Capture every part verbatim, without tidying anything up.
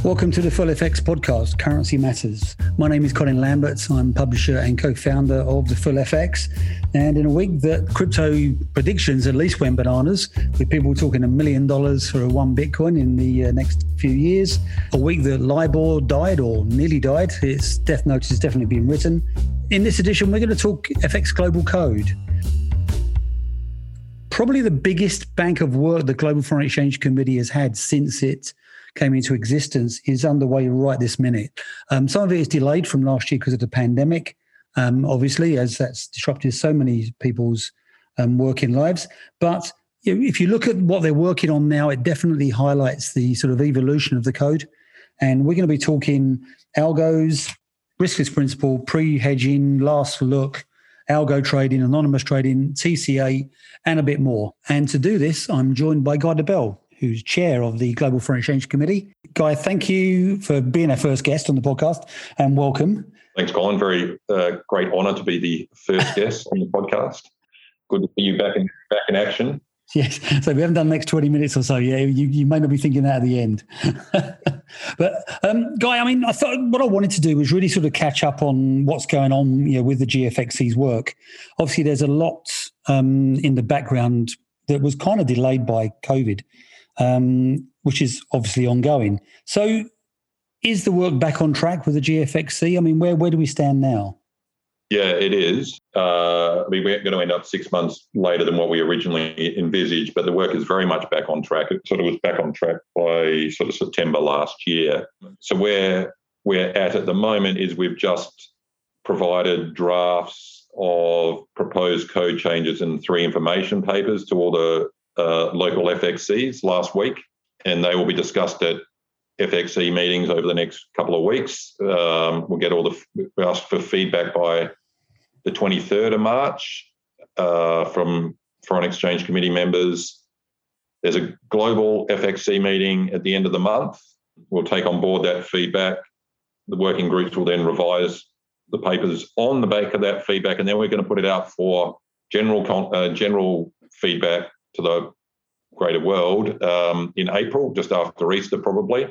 Welcome to the Full F X podcast, Currency Matters. My name is Colin Lambert. I'm publisher and co-founder of the Full F X. And in a week that crypto predictions at least went bananas, with people talking a million dollars for a one Bitcoin in the uh, next few years, a week that LIBOR died or nearly died, its death notice has definitely been written. In this edition, we're going to talk F X Global Code. Probably the biggest bank of work the Global Foreign Exchange Committee has had since it came into existence is underway right this minute. Um, some of it is delayed from last year because of the pandemic, um, obviously, as that's disrupted so many people's um, working lives. But you know, if you look at what they're working on now, it definitely highlights the sort of evolution of the code. And we're going to be talking algos, riskless principal, pre-hedging, last look, algo trading, anonymous trading, T C A, and a bit more. And to do this, I'm joined by Guy Debelle, who's chair of the Global Foreign Exchange Committee. Guy, thank you for being our first guest on the podcast and welcome. Thanks, Colin. Very uh, great honour to be the first guest on the podcast. Good to see you back in back in action. Yes, so we haven't done the next twenty minutes or so. Yeah, you, you may not be thinking that at the end. But um, Guy, I mean, I thought what I wanted to do was really sort of catch up on what's going on, you know, with the G F X C's work. Obviously, there's a lot um, in the background that was kind of delayed by COVID. Um, which is obviously ongoing. So is the work back on track with the G F X C? I mean, where where do we stand now? Yeah, it is. Uh, I mean, we're going to end up six months later than what we originally envisaged, but the work is very much back on track. It sort of was back on track by sort of September last year. So where we're at at the moment is we've just provided drafts of proposed code changes in three information papers to all the Uh, local F X Cs last week, and they will be discussed at F X C meetings over the next couple of weeks. Um, we'll get all the we asked for feedback by the twenty-third of March uh, from Foreign Exchange Committee members. There's a global F X C meeting at the end of the month. We'll take on board that feedback. The working groups will then revise the papers on the back of that feedback, and then we're going to put it out for general uh, general feedback to the greater world um, in April, just after Easter probably.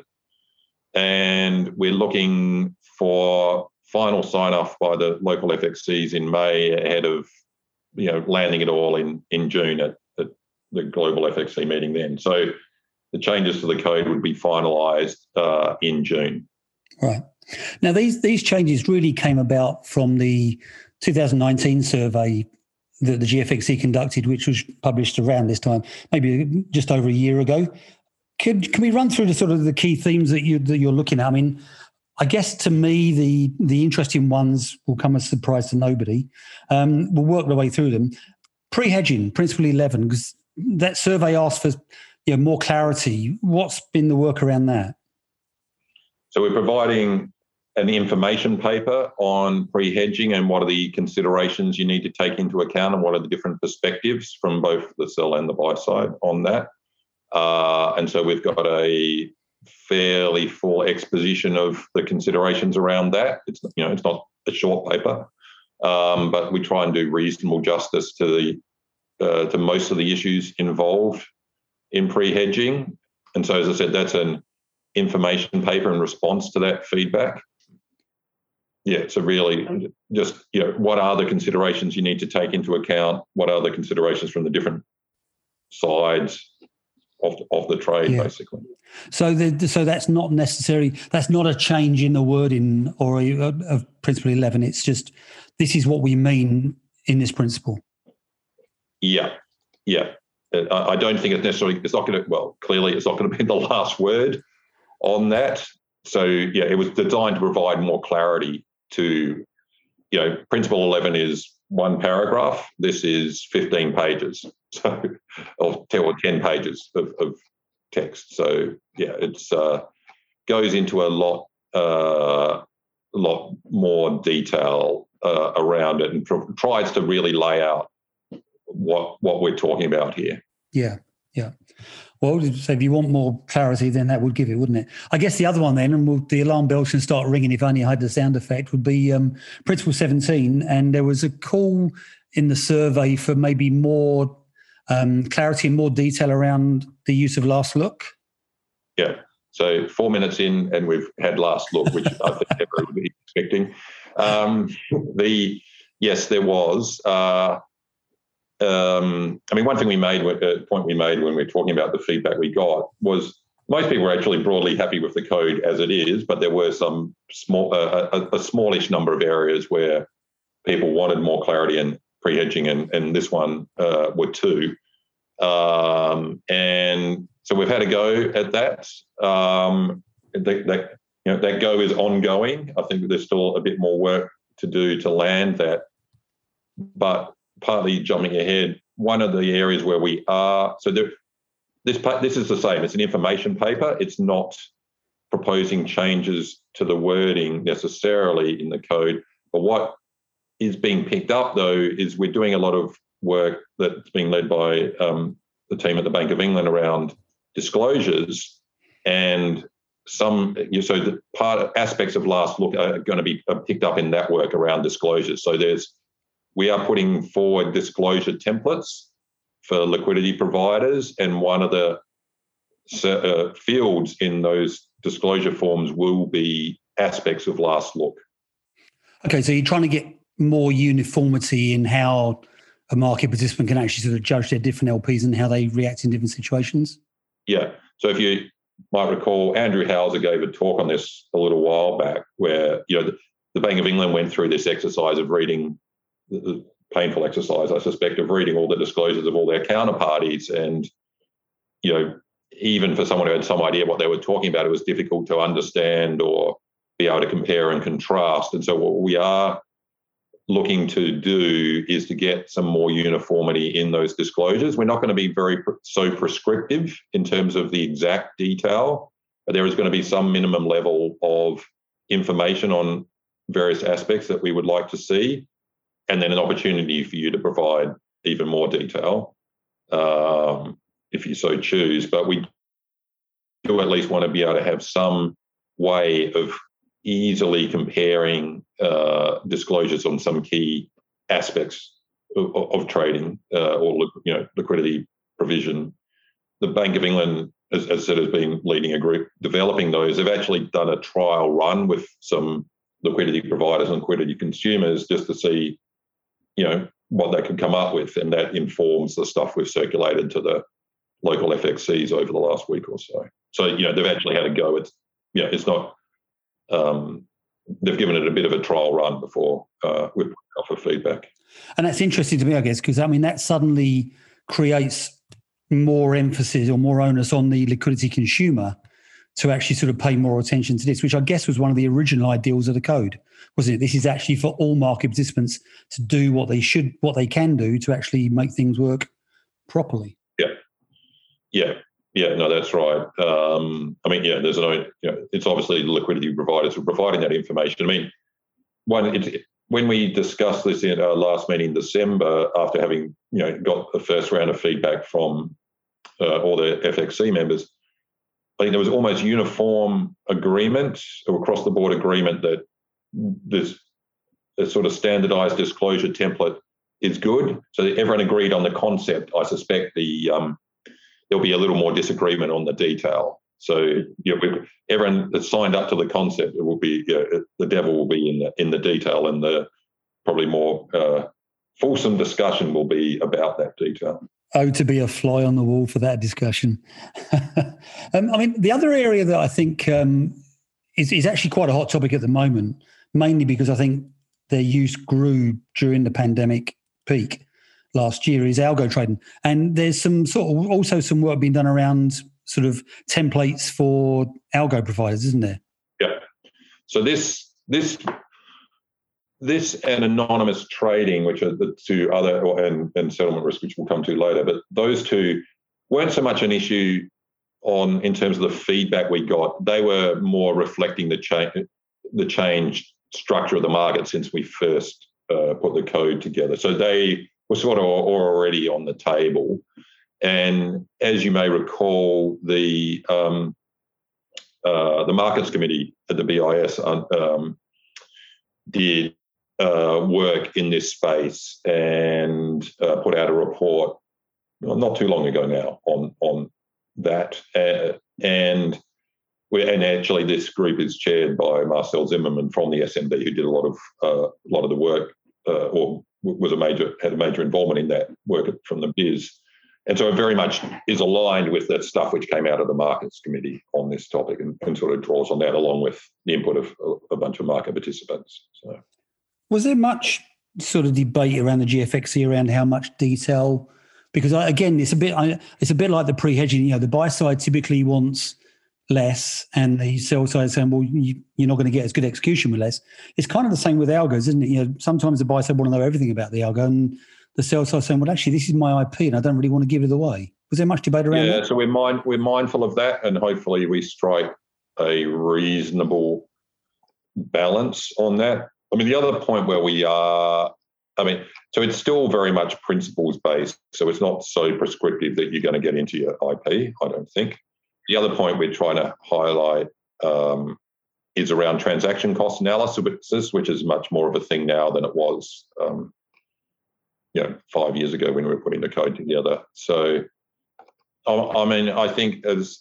And we're looking for final sign-off by the local F X Cs in May ahead of, you know, landing it all in, in June at, at the global F X C meeting then. So the changes to the code would be finalised uh, in June. Right. Now, these, these changes really came about from the two thousand nineteen survey that the G F X C conducted, which was published around this time, maybe just over a year ago. Can, can we run through the sort of the key themes that, you, that you're looking at? I mean, I guess to me, the the interesting ones will come as a surprise to nobody. Um, we'll work our way through them. Pre-hedging, Principle eleven, because that survey asked for you know, more clarity. What's been the work around that? So we're providing an information paper on pre-hedging and what are the considerations you need to take into account and what are the different perspectives from both the sell and the buy side on that. Uh, and so we've got a fairly full exposition of the considerations around that. It's, you know, it's not a short paper, um, but we try and do reasonable justice to the uh, to most of the issues involved in pre-hedging. And so, as I said, that's an information paper in response to that feedback. Yeah, so really just, you know, what are the considerations you need to take into account? What are the considerations from the different sides of, of the trade, yeah. basically? So the, so that's not necessarily, that's not a change in the wording or a, of Principle eleven. It's just, this is what we mean in this principle. Yeah, yeah. I, I don't think it's necessarily, it's not going to, well, clearly it's not going to be the last word on that. So, yeah, it was designed to provide more clarity to, you know, Principle eleven is one paragraph. This is fifteen pages, so or ten pages of, of text. So, yeah, it's uh, goes into a lot, uh, a lot more detail uh, around it and tr- tries to really lay out what what we're talking about here. Yeah, yeah. Well, so if you want more clarity, then that would give it, wouldn't it? I guess the other one then, and we'll, the alarm bells can start ringing if only I had the sound effect, would be um, Principle seventeen. And there was a call in the survey for maybe more um, clarity and more detail around the use of last look. Yeah. So four minutes in, and we've had last look, which I think everyone would be expecting. Um, the yes, there was. Uh, um, I mean, one thing we made, a point we made when we were talking about the feedback we got was most people were actually broadly happy with the code as it is, but there were some small, uh, a, a smallish number of areas where people wanted more clarity and pre-hedging, and, and this one uh, were two. Um, and so we've had a go at that. Um, that, that, you know, that go is ongoing. I think there's still a bit more work to do to land that. But partly jumping ahead, one of the areas where we are, so there, this this is the same. It's an information paper. It's not proposing changes to the wording necessarily in the code. But what is being picked up, though, is we're doing a lot of work that's being led by um, the team at the Bank of England around disclosures, and some you know, so the part aspects of last look are going to be picked up in that work around disclosures. So there's we are putting forward disclosure templates for liquidity providers, and one of the uh, fields in those disclosure forms will be aspects of last look. Okay, so you're trying to get more uniformity in how a market participant can actually sort of judge their different L Ps and how they react in different situations? Yeah. So if you might recall, Andrew Hauser gave a talk on this a little while back where, you know, the, the Bank of England went through this exercise of reading, the painful exercise, I suspect, of reading all the disclosures of all their counterparties. And, you know, even for someone who had some idea what they were talking about, it was difficult to understand or be able to compare and contrast. And so what we are looking to do is to get some more uniformity in those disclosures. We're not going to be very so prescriptive in terms of the exact detail, but there is going to be some minimum level of information on various aspects that we would like to see, and then an opportunity for you to provide even more detail um, if you so choose. But we do at least want to be able to have some way of easily comparing uh, disclosures on some key aspects of, of trading uh, or you know liquidity provision. The Bank of England, as, as I said, has been leading a group developing those. They've actually done a trial run with some liquidity providers and liquidity consumers just to see, you know, what they could come up with, and that informs the stuff we've circulated to the local F X Cs over the last week or so. So, you know, they've actually had a go. It's, you know, it's not. Um, they've given it a bit of a trial run before uh, we offer feedback. And that's interesting to me, I guess, because I mean that suddenly creates more emphasis or more onus on the liquidity consumer to actually sort of pay more attention to this, which I guess was one of the original ideals of the code, wasn't it? This is actually for all market participants to do what they should, what they can do to actually make things work properly. Yeah, yeah. Yeah, no, that's right. Um, I mean, yeah, there's no, you know, it's obviously the liquidity providers who are providing that information. I mean, one, it's, when we discussed this in our last meeting in December, after having, you know, got the first round of feedback from uh, all the F X C members, I think there was almost uniform agreement, or across the board agreement, that this, this sort of standardized disclosure template is good. So everyone agreed on the concept. I suspect the um, there'll be a little more disagreement on the detail. So, you know, everyone that's signed up to the concept, it will be, you know, the devil will be in the in the detail, and the probably more uh, fulsome discussion will be about that detail. Oh, to be a fly on the wall for that discussion. um, I mean, the other area that I think um, is, is actually quite a hot topic at the moment, mainly because I think their use grew during the pandemic peak last year, is algo trading. And there's some sort of also some work being done around sort of templates for algo providers, isn't there? Yeah. So this this this and anonymous trading, which are the two other, and, and settlement risk, which we'll come to later, but those two weren't so much an issue on in terms of the feedback we got. They were more reflecting the change the changed structure of the market since we first uh, put the code together. So they were sort of already on the table. And as you may recall, the um, uh, the Markets Committee at the B I S um, did uh, work in this space and uh, put out a report well, not too long ago now on, on that. Uh, and we, and actually this group is chaired by Marcel Zimmerman from the S M B, who did a lot of uh, a lot of the work, uh, or was a major had a major involvement in that work from the B I S. And so it very much is aligned with that stuff which came out of the Markets Committee on this topic, and, and sort of draws on that along with the input of a, a bunch of market participants. So, was there much sort of debate around the G F X C around how much detail? Because I, again, it's a bit it's a bit like the pre-hedging. You know, the buy side typically wants less, and the sell side saying, "Well, you, you're not going to get as good execution with less." It's kind of the same with algos, isn't it? You know, sometimes the buy side want to know everything about the algo, and the sell side saying, "Well, actually, this is my I P, and I don't really want to give it away." Was there much debate around yeah, that? Yeah, so we're mind we're mindful of that, and hopefully we strike a reasonable balance on that. I mean, the other point where we are, I mean, so it's still very much principles based, so it's not so prescriptive that you're going to get into your I P, I don't think. The other point we're trying to highlight um, is around transaction cost analysis, which is much more of a thing now than it was, um, you know, five years ago when we were putting the code together. So, I, I mean, I think as,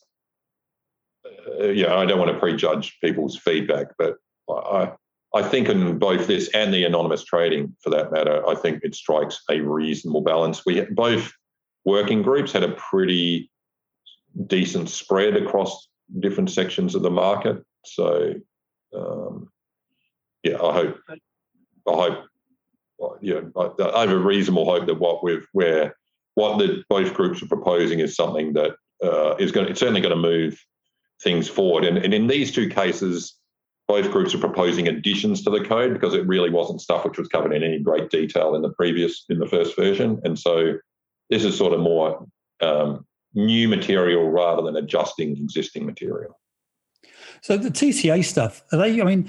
uh, yeah, I don't want to prejudge people's feedback, but I, I think in both this and the anonymous trading, for that matter, I think it strikes a reasonable balance. We both working groups had a pretty decent spread across different sections of the market. So, um, yeah, I hope, I hope, yeah, I, I have a reasonable hope that what we've, where what the both groups are proposing is something that uh, is going, it's certainly going to move things forward. And, and in these two cases, both groups are proposing additions to the code because it really wasn't stuff which was covered in any great detail in the previous, in the first version. And so this is sort of more um, new material rather than adjusting existing material. So the T C A stuff, are they, I mean,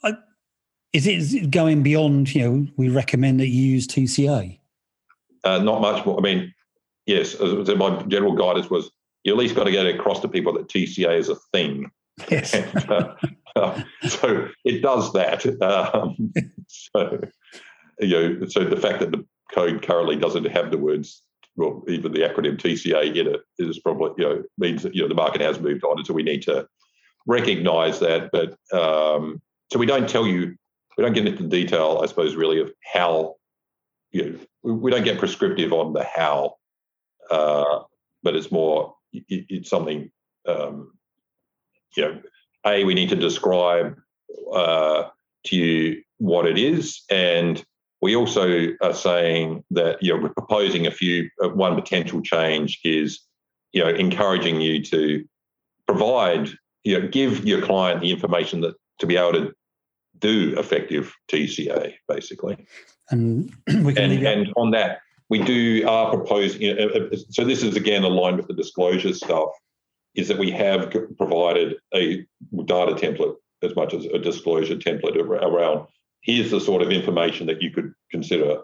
is it, is it going beyond, you know, we recommend that you use T C A? Uh, not much more. I mean, yes, as my general guidance was, you at least got to get across to people that T C A is a thing. Yes. And, uh, uh, so it does that. Um, so, you know, so the fact that the code currently doesn't have the words, well, even the acronym T C A in it is probably, you know, means that, you know, the market has moved on. And so we need to recognise that. But um, so we don't tell you, we don't get into the detail, I suppose, really of how, you know, we, we don't get prescriptive on the how, uh, but it's more, it, it's something, um, you know, A, we need to describe uh, to you what it is. And we also are saying that, you know, we're proposing a few, uh, one potential change is, you know, encouraging you to provide, you know, give your client the information that to be able to do effective T C A, basically. And we can and, and on that, we do are proposing, you know, so this is again aligned with the disclosure stuff, is that we have provided a data template as much as a disclosure template around here's the sort of information that you could consider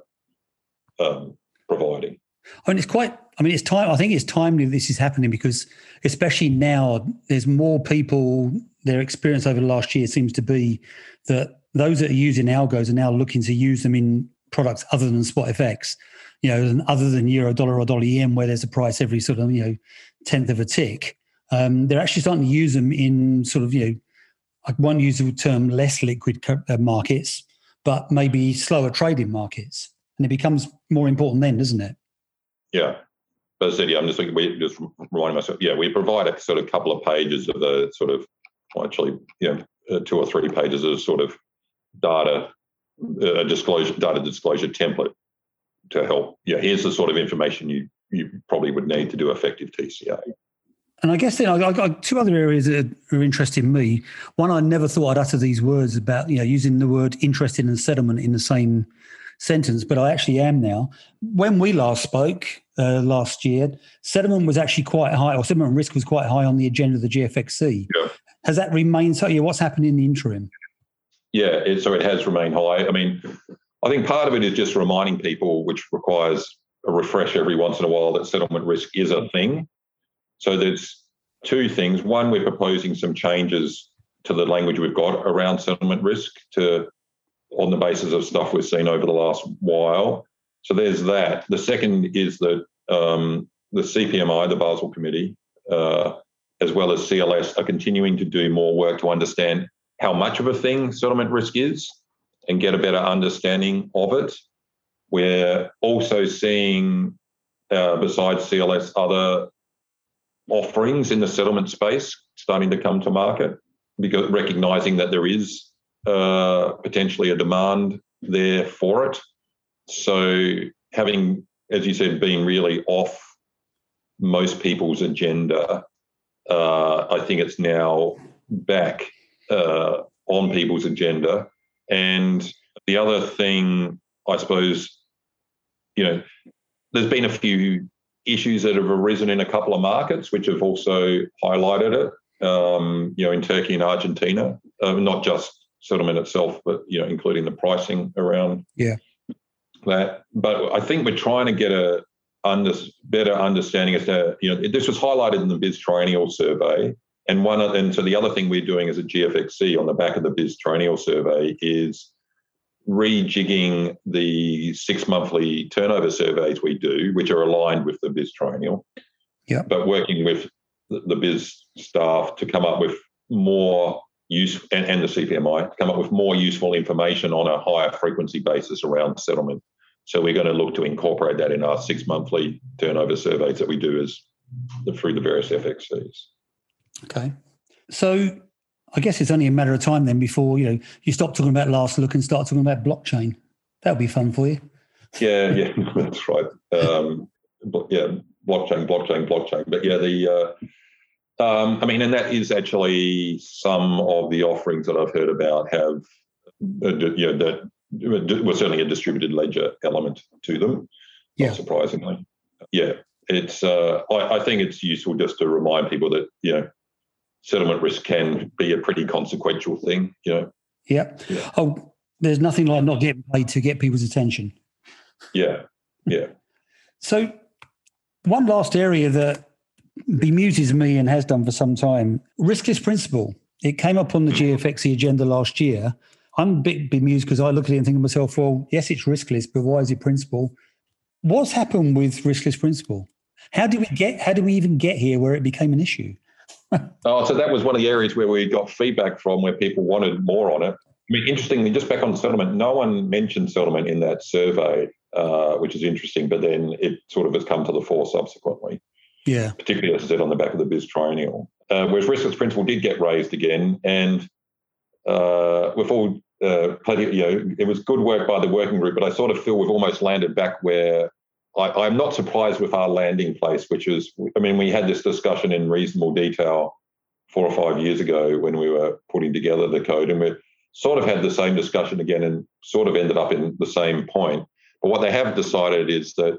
um, providing. I mean, it's quite, I mean, it's time, I think it's timely this is happening because especially now there's more people, their experience over the last year seems to be that those that are using algos are now looking to use them in products other than Spot F X, you know, and other than Euro Dollar or Dollar Yen, where there's a price every sort of, you know, tenth of a tick. Um, they're actually starting to use them in sort of, you know, I won't use the term less liquid markets, but maybe slower trading markets. And it becomes more important then, doesn't it? Yeah. But as I said, yeah, I'm just thinking, we just reminding myself, yeah, we provide a sort of couple of pages of the sort of, well, actually, you know, uh, two or three pages of sort of data, uh, disclosure, data disclosure template to help. Yeah, here's the sort of information you you probably would need to do effective T C A. And I guess then I got two other areas that are interesting me. One, I never thought I'd utter these words about, you know, using the word interested and settlement in the same sentence, but I actually am now. When we last spoke uh, last year, settlement was actually quite high, or settlement risk was quite high on the agenda of the G F X C. Yeah. Has that remained so? Yeah, what's happened in the interim? Yeah, it, so it has remained high. I mean, I think part of it is just reminding people, which requires a refresh every once in a while, that settlement risk is a thing. So there's two things. One, we're proposing some changes to the language we've got around settlement risk to on the basis of stuff we've seen over the last while. So there's that. The second is that um, the C P M I, the Basel Committee, uh, as well as C L S, are continuing to do more work to understand how much of a thing settlement risk is and get a better understanding of it. We're also seeing, uh, besides C L S, other offerings in the settlement space starting to come to market, because recognising that there is uh, potentially a demand there for it. So having, as you said, been really off most people's agenda, uh, I think it's now back uh, on people's agenda. And the other thing, I suppose, you know, there's been a few issues that have arisen in a couple of markets which have also highlighted it, um, you know, in Turkey and Argentina, uh, not just settlement itself, but, you know, including the pricing around yeah. that. But I think we're trying to get a under, better understanding as to, you know, this was highlighted in the Biz Triennial Survey. And one, and so the other thing we're doing as a G F X C on the back of the Biz Triennial Survey is rejigging the six monthly turnover surveys we do, which are aligned with the Biz Triennial, yeah. but working with the, the Biz staff to come up with more use, and, and the C P M I, to come up with more useful information on a higher frequency basis around settlement. So we're going to look to incorporate that in our six monthly turnover surveys that we do as the, through the various F X Cs. Okay. So I guess it's only a matter of time then before, you know, you stop talking about last look and start talking about blockchain. That'll be fun for you. Yeah, yeah, that's right. Um, yeah, blockchain, blockchain, blockchain. But yeah, the uh, um, I mean, and that is actually some of the offerings that I've heard about have, uh, you know, that was certainly a distributed ledger element to them. Yeah. Not surprisingly. Yeah, it's. Uh, I, I think it's useful just to remind people that, you know, settlement risk can be a pretty consequential thing, you know. Yeah. yeah. Oh, there's nothing like not getting paid to get people's attention. Yeah, yeah. So one last area that bemuses me and has done for some time, riskless principle. It came up on the G F X C agenda last year. I'm a bit bemused because I look at it and think to myself, well, yes, it's riskless, but why is it principle? What's happened with riskless principle? How did we get, how did we even get here where it became an issue? Oh, so that was one of the areas where we got feedback from, where people wanted more on it. I mean, interestingly, just back on settlement, no one mentioned settlement in that survey, uh, which is interesting, but then it sort of has come to the fore subsequently. Yeah. Particularly, as I said, on the back of the Biz Triennial. Uh, whereas riskless principle did get raised again, and uh, we've all uh, plenty, you know, it was good work by the working group, but I sort of feel we've almost landed back where I, I'm not surprised with our landing place, which is, I mean, we had this discussion in reasonable detail four or five years ago when we were putting together the code, and we sort of had the same discussion again and sort of ended up in the same point. But what they have decided is that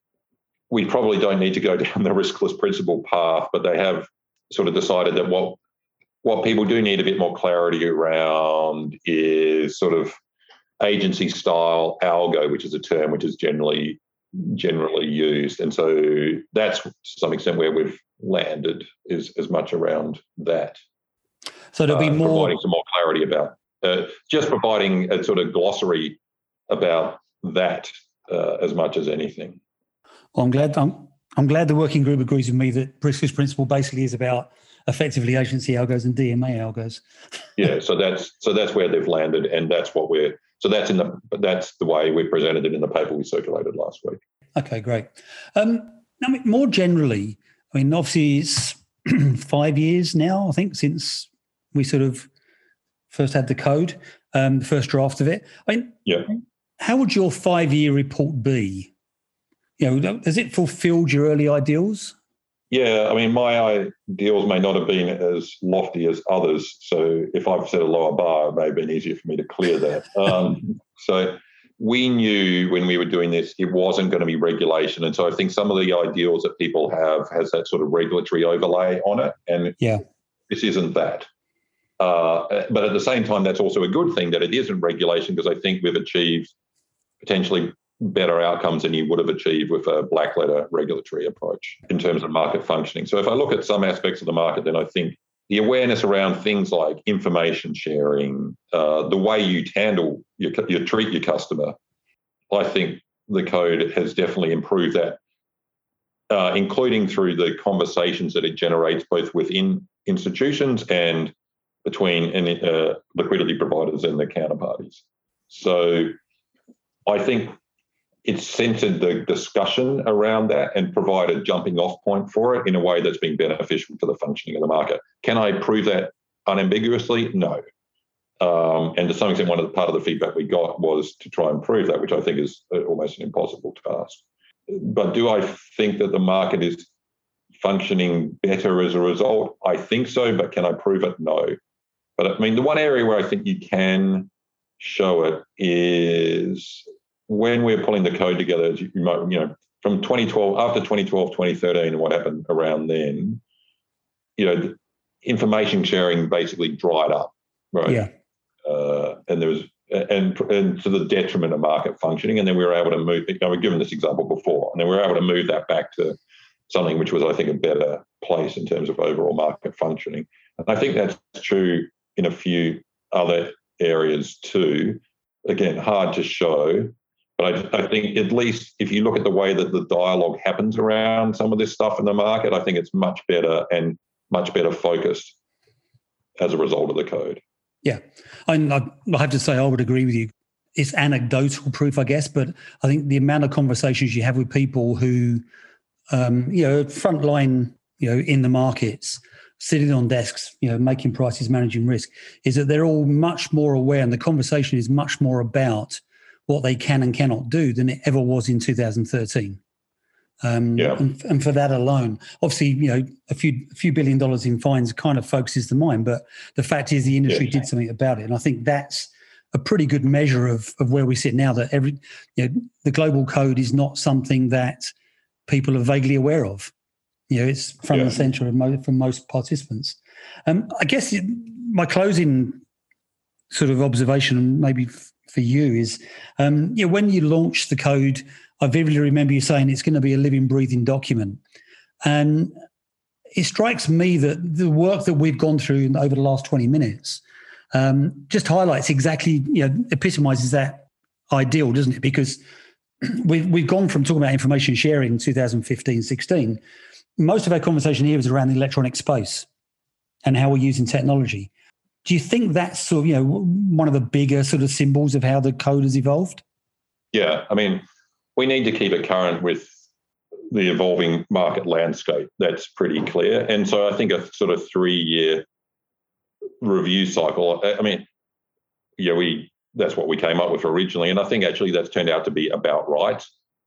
we probably don't need to go down the riskless principle path, but they have sort of decided that what what people do need a bit more clarity around is sort of agency style algo, which is a term which is generally generally used. And so that's to some extent where we've landed, is as much around that. So there'll be uh, more providing some more clarity about uh, just providing a sort of glossary about that uh, as much as anything. Well, I'm glad I'm, I'm glad the working group agrees with me that riskless principle basically is about effectively agency algos and D M A algos. Yeah, so that's so that's where they've landed, and that's what we're so that's in the that's the way we presented it in the paper we circulated last week. Okay, great. Um, I mean, more generally, I mean, obviously it's five years now, I think, since we sort of first had the code, um, the first draft of it. I mean, yeah. How would your five-year report be? You know, has it fulfilled your early ideals? Yeah, I mean, my ideals may not have been as lofty as others. So if I've set a lower bar, it may have been easier for me to clear that. Um, so we knew when we were doing this, it wasn't going to be regulation. And so I think some of the ideals that people have has that sort of regulatory overlay on it. And yeah. This isn't that. Uh, but at the same time, that's also a good thing that it isn't regulation, because I think we've achieved potentially better outcomes than you would have achieved with a black letter regulatory approach in terms of market functioning. So if I look at some aspects of the market, then I think the awareness around things like information sharing, uh, the way you handle, your, you treat your customer, I think the code has definitely improved that uh, including through the conversations that it generates both within institutions and between uh, liquidity providers and their counterparties. So I think it's centered the discussion around that and provide a jumping off point for it in a way that's been beneficial to the functioning of the market. Can I prove that unambiguously? No. Um, and to some extent, one of the part of the feedback we got was to try and prove that, which I think is almost an impossible task. But do I think that the market is functioning better as a result? I think so, but can I prove it? No. But I mean, the one area where I think you can show it is when we're pulling the code together, as you might, you know, from twenty twelve, after twenty twelve, twenty thirteen, and what happened around then, you know, information sharing basically dried up, right? Yeah. Uh, and there was, and, and to the detriment of market functioning. And then we were able to move, you know, we've given this example before, and then we were able to move that back to something which was, I think, a better place in terms of overall market functioning. And I think that's true in a few other areas too. Again, hard to show, but I, I think at least if you look at the way that the dialogue happens around some of this stuff in the market, I think it's much better and much better focused as a result of the code. Yeah, I, I have to say I would agree with you. It's anecdotal proof, I guess, but I think the amount of conversations you have with people who, um, you know, frontline, you know, in the markets, sitting on desks, you know, making prices, managing risk, is that they're all much more aware, and the conversation is much more about what they can and cannot do than it ever was in two thousand thirteen. Um, yeah. and, and for that alone, obviously, you know, a few a few billion dollars in fines kind of focuses the mind, but the fact is the industry yeah. did something about it. And I think that's a pretty good measure of, of where we sit now, that every, you know, the global code is not something that people are vaguely aware of. You know, it's front yeah. and center of mo- from most participants. Um, I guess my closing sort of observation, maybe f- for you, is, um, you know, when you launched the code, I vividly remember you saying it's going to be a living, breathing document. And it strikes me that the work that we've gone through over the last twenty minutes um, just highlights exactly, you know, epitomizes that ideal, doesn't it? Because we've, we've gone from talking about information sharing in two thousand fifteen, sixteen. Most of our conversation here is around the electronic space and how we're using technology. Do you think that's sort of, you know, one of the bigger sort of symbols of how the code has evolved? Yeah, I mean, we need to keep it current with the evolving market landscape. That's pretty clear. And so I think a sort of three-year review cycle, I mean, yeah, we that's what we came up with originally. And I think actually that's turned out to be about right.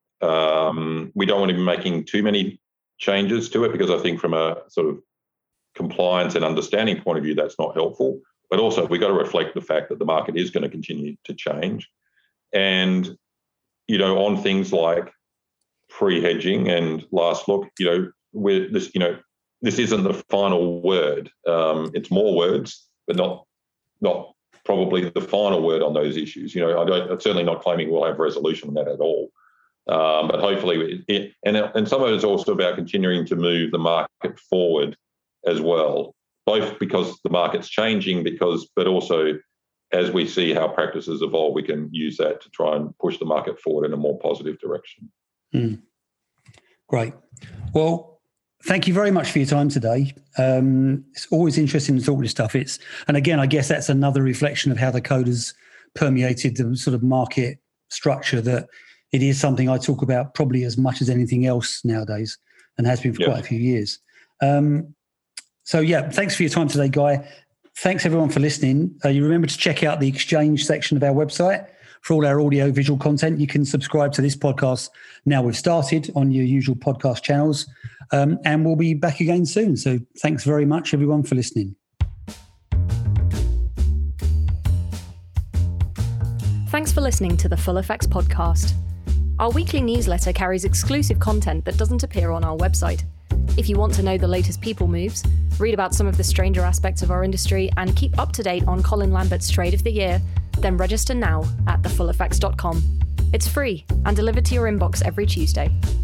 Um, we don't want to be making too many changes to it, because I think from a sort of compliance and understanding point of view, that's not helpful. But also we've got to reflect the fact that the market is going to continue to change. And, you know, on things like pre-hedging and last look, you know, we're this, you know, this isn't the final word. Um, it's more words, but not not probably the final word on those issues. You know, I don't, I'm certainly not claiming we'll have resolution on that at all. Um, but hopefully, it, and and some of it is also about continuing to move the market forward as well, both because the market's changing, because but also as we see how practices evolve, we can use that to try and push the market forward in a more positive direction. Mm. Great. Well, thank you very much for your time today. Um, it's always interesting to talk this stuff. It's and again, I guess that's another reflection of how the code has permeated the sort of market structure, that it is something I talk about probably as much as anything else nowadays, and has been for yeah. quite a few years. Um, so, yeah, thanks for your time today, Guy. Thanks, everyone, for listening. Uh, you remember to check out the Exchange section of our website for all our audio-visual content. You can subscribe to this podcast now we've started on your usual podcast channels, um, and we'll be back again soon. So thanks very much, everyone, for listening. Thanks for listening to the Full Effects podcast. Our weekly newsletter carries exclusive content that doesn't appear on our website. If you want to know the latest people moves, read about some of the stranger aspects of our industry, and keep up to date on Colin Lambert's Trade of the Year, then register now at the full effects dot com. It's free and delivered to your inbox every Tuesday.